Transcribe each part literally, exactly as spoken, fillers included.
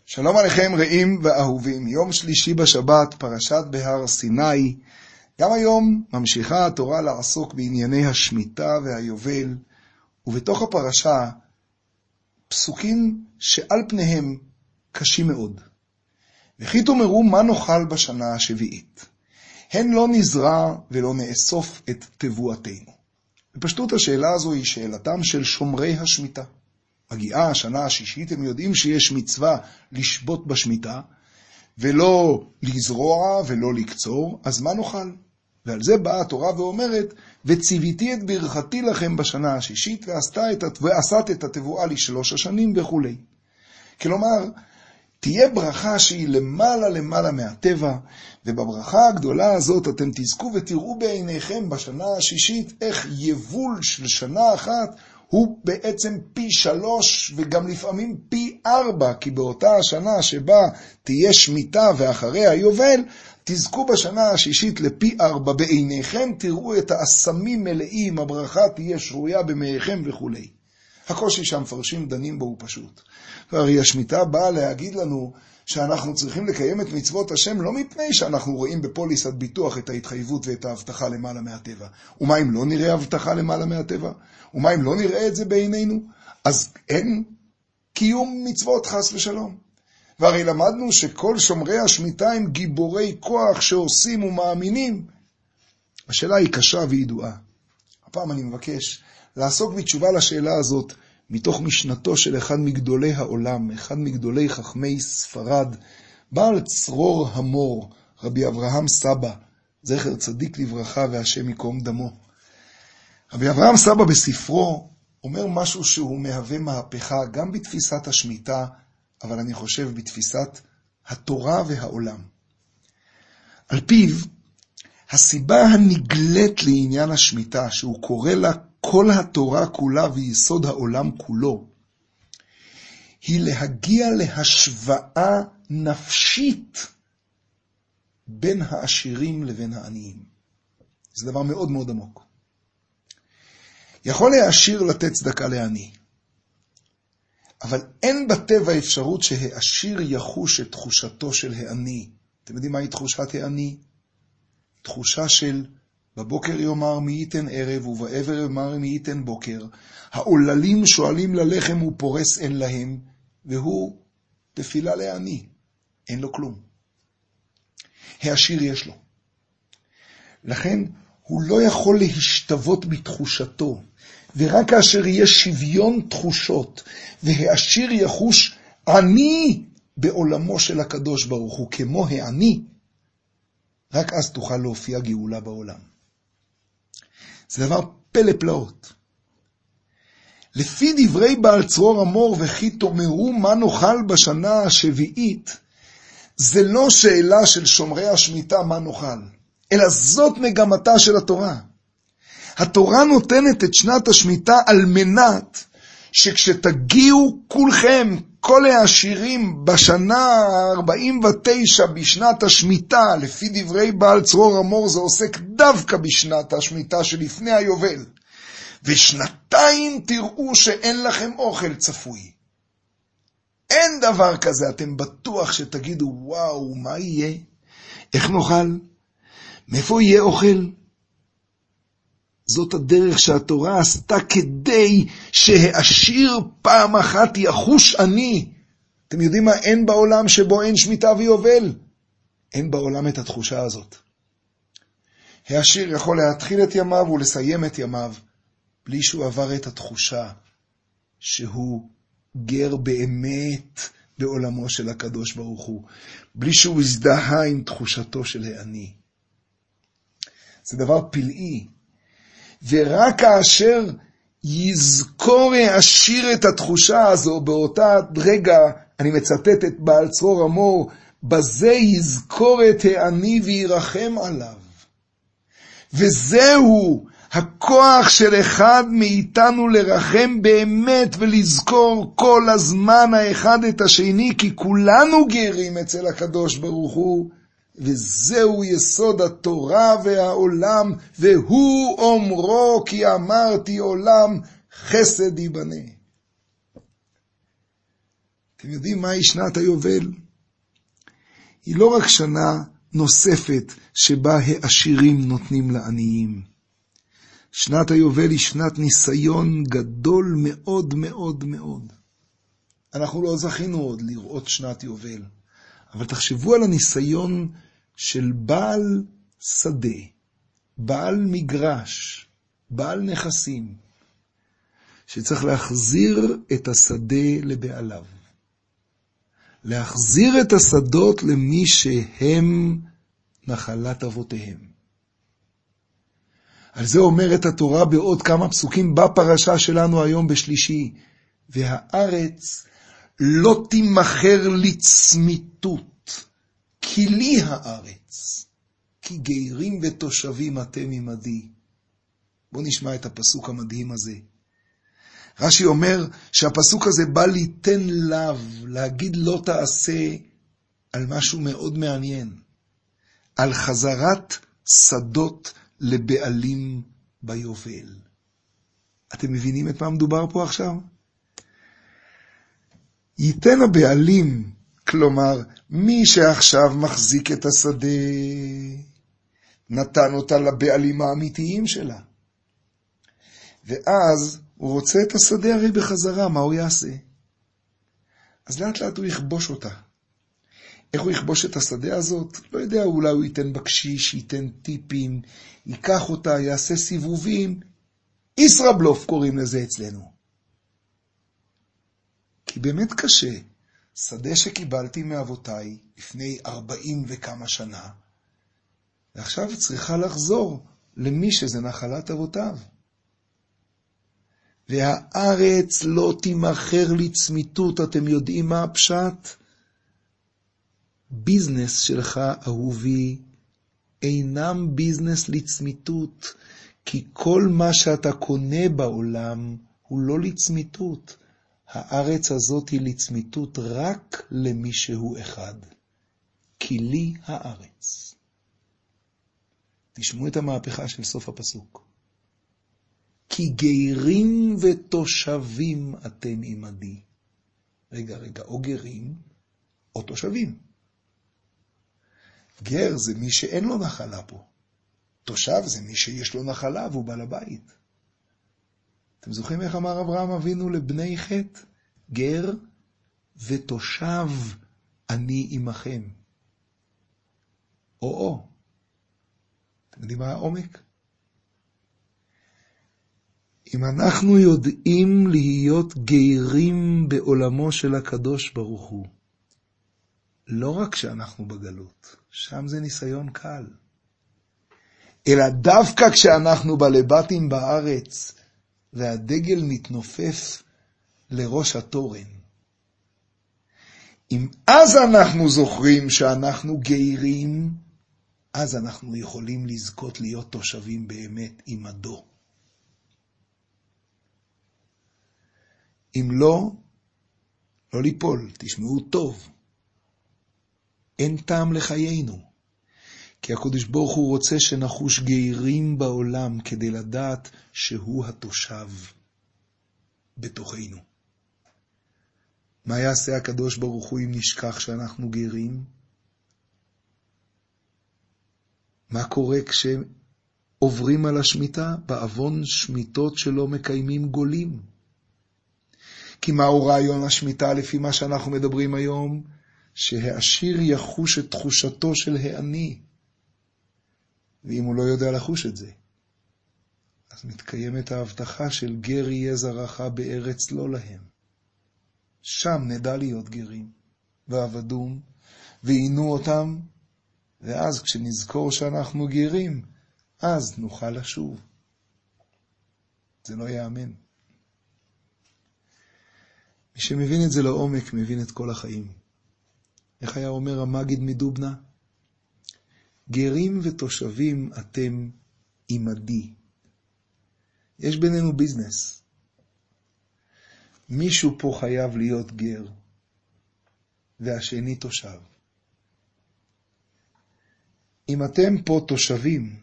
שלום עליכם רעים ואהובים, יום שלישי בשבת, פרשת בהר סיני. גם היום ממשיכה התורה לעסוק בענייני השמיטה והיובל, ובתוך הפרשה פסוקים שעל פניהם קשים מאוד. וכי תאמרו מה נאכל בשנה השביעית? הן לא נזרע ולא נאסוף את תבואתנו. בפשטות השאלה הזו היא שאלתם של שומרי השמיטה. מגיעה השנה השישית, הם יודעים שיש מצווה לשבות בשמיטה, ולא לזרוע ולא לקצור, אז מה נאכל? ועל זה באה התורה ואומרת, וציוויתי את ברכתי לכם בשנה השישית, ועשת את התבואה לשלוש השנים וכו'. כלומר, תהיה ברכה שהיא למעלה למעלה מהטבע, ובברכה הגדולה הזאת אתם תזכו ותראו בעיניכם בשנה השישית, איך יבול של שנה אחת, הוא בעצם פי שלוש וגם לפעמים פי ארבע, כי באותה השנה שבה תהיה שמיטה ואחרי היובל, תזכו בשנה השישית לפי ארבע, בעיניכם תראו את האסמים מלאים, הברכה תהיה שרויה במאיכם וכו'. הקושי שהמפרשים דנים בו הוא פשוט. והרי השמיטה באה להגיד לנו שאנחנו צריכים לקיים את מצוות השם לא מפני שאנחנו רואים בפוליסת ביטוח את ההתחייבות ואת ההבטחה למעלה מהטבע. ומה אם לא נראה הבטחה למעלה מהטבע? ומה אם לא נראה את זה בעינינו? אז אין קיום מצוות חס ושלום. והרי למדנו שכל שומרי השמיטה הם גיבורי כוח שעושים ומאמינים. השאלה היא קשה וידועה. הפעם אני מבקש לעסוק בתשובה לשאלה הזאת מתוך משנתו של אחד מגדולי העולם, אחד מגדולי חכמי ספרד, בעל צרור המור, רבי אברהם סבא, זכר צדיק לברכה והשם יקום דמו. רבי אברהם סבא בספרו אומר משהו שהוא מהווה מהפכה גם בתפיסת השמיטה, אבל אני חושב בתפיסת התורה והעולם. על פיו, הסיבה הנגלית לעניין השמיטה, שהוא קורא לה כל התורה כולה ויסוד העולם כולו, היא להגיע להשוואה נפשית בין העשירים לבין העניים. זה דבר מאוד מאוד עמוק. יכול להעשיר לתת צדקה לעני, אבל אין בטבע אפשרות שהעשיר יחוש את תחושתו של העני. אתם יודעים מהי תחושת העני? תחושה של בבוקר יאמר מי ייתן ערב ובעבר יאמר מי ייתן בוקר. העוללים שואלים ללחם הוא פורס אין להם, והוא תפילה לעני. אין לו כלום. העשיר יש לו. לכן הוא לא יכול להשתוות בתחושתו, ורק כאשר יהיה שוויון תחושות, והעשיר יחוש עני בעולמו של הקדוש ברוך הוא, כמו העני, רק אז תוכל להופיע גאולה בעולם. זה דבר פלא פלאות. לפי דברי בעל צרור המור, וכי תאמרו מה נאכל בשנה השביעית, זה לא שאלה של שומרי השמיטה מה נאכל, אלא זאת מגמתה של התורה. התורה נותנת את שנת השמיטה על מנת שכשתגיעו כולכם, כל העשירים בשנה ה-ארבעים ותשע בשנת השמיטה, לפי דברי בעל צרור המור זה עוסק דווקא בשנת השמיטה שלפני היובל, ושנתיים תראו שאין לכם אוכל צפוי. אין דבר כזה, אתם בטוח שתגידו וואו, מה יהיה? איך נאכל? מאיפה יהיה אוכל? זאת הדרך שהתורה עשתה כדי שהעשיר פעם אחת יחוש עני. אתם יודעים מה? אין בעולם שבו אין שמיטה ויובל. אין בעולם את התחושה הזאת. העשיר יכול להתחיל את ימיו ולסיים את ימיו, בלי שהוא עבר את התחושה שהוא גר באמת בעולמו של הקדוש ברוך הוא, בלי שהוא הזדהה עם תחושתו של העני. זה דבר פלאי. ורק כאשר יזכור העשיר את התחושה הזו, באותה רגע, אני מצטט את בעל צרור המור, בזה יזכור את העני וירחם עליו. וזהו הכוח של אחד מאיתנו לרחם באמת ולזכור כל הזמן האחד את השני, כי כולנו גרים אצל הקדוש ברוך הוא, וזהו יסוד התורה והעולם, והוא אומרו כי אמרתי עולם חסד ייבנה. אתם יודעים מהי שנת היובל? היא לא רק שנה נוספת שבה העשירים נותנים לעניים. שנת היובל היא שנת ניסיון גדול מאוד מאוד מאוד. אנחנו לא זכינו עוד לראות שנת יובל, אבל תחשבו על הניסיון של בעל שדה, בעל מגרש, בעל נכסים, שצריך להחזיר את השדה לבעליו. להחזיר את השדות למי שהם נחלת אבותיהם. על זה אומרת התורה בעוד כמה פסוקים בפרשה שלנו היום בשלישי, והארץ לא תימכר לצמיתות, כי לי הארץ, כי גיירים ותושבים אתם עמדי. בואו נשמע את הפסוק המדהים הזה. רש"י אומר שהפסוק הזה בא ליתן לאו, להגיד לא תעשה על משהו מאוד מעניין, על חזרת שדות לבעלים ביובל. אתם מבינים את מה מדובר פה עכשיו? ייתן הבעלים, כלומר מי שעכשיו מחזיק את השדה, נתן אותה לבעלים האמיתיים שלה. ואז הוא רוצה את השדה הרי בחזרה, מה הוא יעשה? אז לאט לאט הוא יכבוש אותה. איך הוא יכבוש את השדה הזאת? לא יודע, אולי הוא ייתן בקשיש, ייתן טיפים, ייקח אותה, יעשה סיבובים. ישראבלוף קוראים לזה אצלנו. כי באמת קשה, שדה שקיבלתי מאבותיי לפני ארבעים וכמה שנה, ועכשיו צריכה לחזור למי שזה נחלת אבותיו. והארץ לא תימכר לצמיתות. אתם יודעים מה הפשט? ביזנס שלך, אהובי, אינם ביזנס לצמיתות, כי כל מה שאתה קונה בעולם הוא לא לצמיתות. הארץ הזאת היא לצמיתות רק למישהו אחד, כי לי הארץ. תשמעו את המהפכה של סוף הפסוק. כי גיירים ותושבים אתם עמדי. רגע, רגע, או גרים או תושבים. גר זה מי שאין לו נחלה פה. תושב זה מי שיש לו נחלה והוא בעל הבית. אתם זוכרים איך אמר אברהם אבינו לבני חטא? גר ותושב אני עמכם. או או. אתם יודעים מה העומק? אם אנחנו יודעים להיות גיירים בעולמו של הקדוש ברוך הוא, לא רק שאנחנו בגלות, שם זה ניסיון קל, אלא דווקא כשאנחנו בלבטים בארץ, והדגל מתנופף לראש התורן. אם אז אנחנו זוכרים שאנחנו גיירים, אז אנחנו יכולים לזכות להיות תושבים באמת עמדו. אם לא, לא ליפול, תשמעו טוב. אין טעם לחיינו, כי הקדוש ברוך הוא רוצה שנחוש גיירים בעולם כדי לדעת שהוא התושב בתוכנו. מה יעשה הקדוש ברוך הוא אם נשכח שאנחנו גיירים? מה קורה כשעוברים על השמיטה? בעוון שמיטות שלא מקיימים גולים. כי מהו רעיון השמיטה לפי מה שאנחנו מדברים היום? שהעשיר יחוש את תחושתו של העני. ואם הוא לא יודע לחוש את זה, אז מתקיימת ההבטחה של גר יהיה זרעך בארץ לא להם. שם נדע להיות גרים, ועבדום, ועינו אותם, ואז כשנזכור שאנחנו גרים, אז נוכל לשוב. זה לא יאמן. מי שמבין את זה לעומק, מבין את כל החיים. איך היה אומר המגיד מדובנה? גרים ותושבים אתם עמדי. יש בינינו ביזנס. מישהו פה חייב להיות גר, והשני תושב. אם אתם פה תושבים,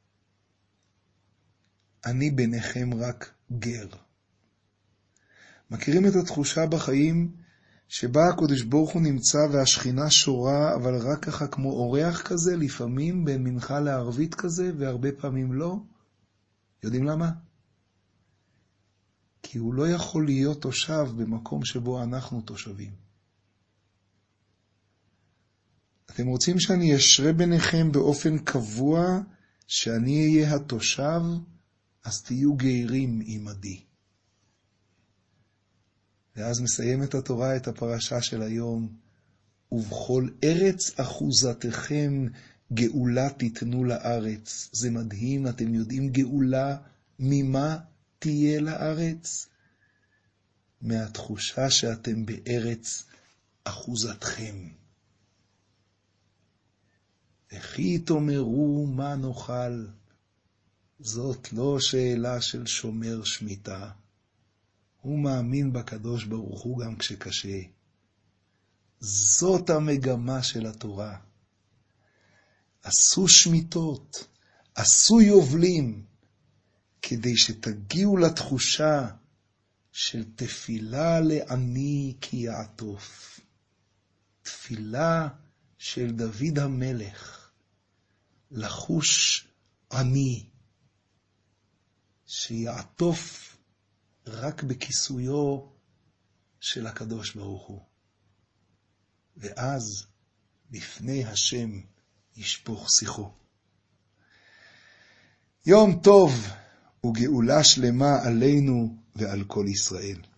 אני ביניכם רק גר. מכירים את התחושה בחיים שבה הקדוש ברוך הוא נמצא והשכינה שורה, אבל רק ככה כמו אורח כזה, לפעמים בין מנחה לערבית כזה, והרבה פעמים לא. יודעים למה? כי הוא לא יכול להיות תושב במקום שבו אנחנו תושבים. אתם רוצים שאני אשרה ביניכם באופן קבוע, שאני אהיה התושב, אז תהיו גאירים עמדי. ואז מסיימת התורה את הפרשה של היום, ובכל ארץ אחוזתכם גאולה תיתנו לארץ. זה מדהים, אתם יודעים גאולה ממה תהיה לארץ? מהתחושה שאתם בארץ אחוזתכם. וכי תאמרו מה נאכל, זאת לא שאלה של שומר שמיטה. הוא מאמין בקדוש ברוך הוא גם כשקשה. זאת המגמה של התורה. עשו שמיטות, עשו יובלים, כדי שתגיעו לתחושה של תפילה לעני כי יעטוף. תפילה של דוד המלך, לחוש עני, שיעטוף רק בכיסויו של הקדוש ברוך הוא. ואז בפני השם ישפוך שיחו. יום טוב וגאולה שלמה עלינו ועל כל ישראל.